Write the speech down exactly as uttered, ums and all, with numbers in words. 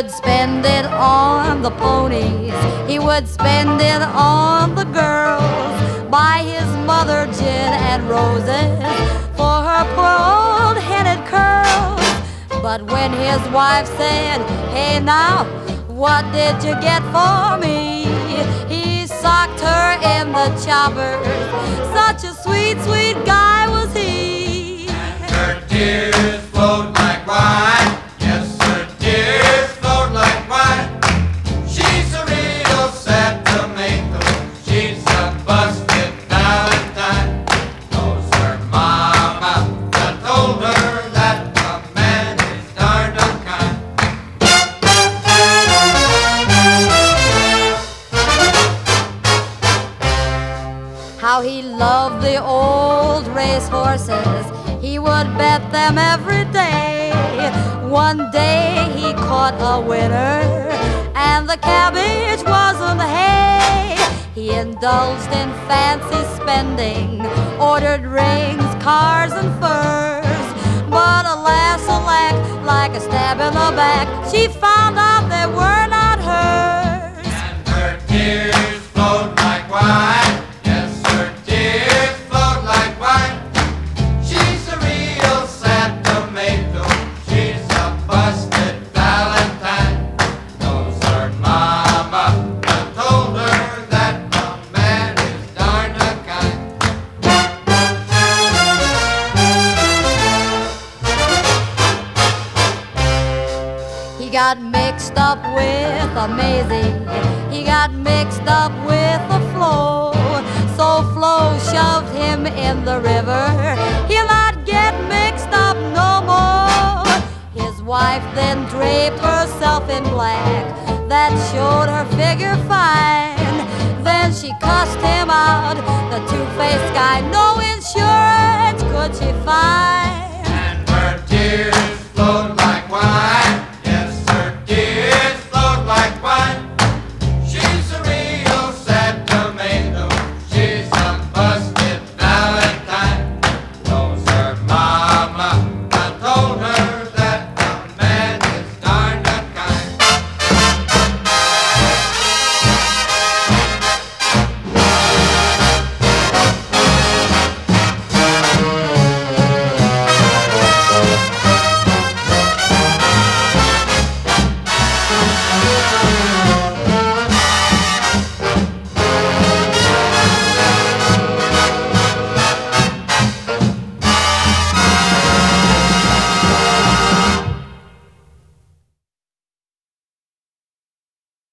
would spend it on the ponies, he would spend it on the girls, buy his mother gin and roses for her poor old headed curls. But when his wife said, "Hey now, what did you get for me?" he socked her in the choppers. Such a sweet, sweet guy was he. And her tears flowed like wine. Yes, her tears flowed like wine. She's a real sad tomato. She's a busted Valentine. Knows her mama that told her that a man is darned unkind. How he loved the old race horses, he would bet them every day. One day he caught a winner, and the cabbage wasn't hay. He indulged in fancy spending, ordered rings, cars, and furs. But alas, alack, like a stab in the back, she found out they were not hers. And her tears flowed like wine. Yes, her tears flowed like wine. She's a real sad tomato. She's a busted Valentine. Knows her mama that told her that a man is darned unkind. He got mixed up with a Maisie, he got mixed up with a Flo. So Flo shoved him in the river, he'll not get mixed up no more. His wife then draped herself in black, that showed her figure fine. Then she cussed him out, the two-faced guy, no insurance could she find.